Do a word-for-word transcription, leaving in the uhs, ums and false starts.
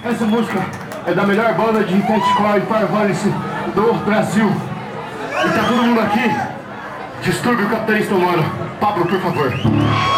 Essa música é da melhor banda de Itatecore e Parvalice do Brasil. E tá todo mundo aqui. Distúrbio capitalista humano. Pablo, por favor.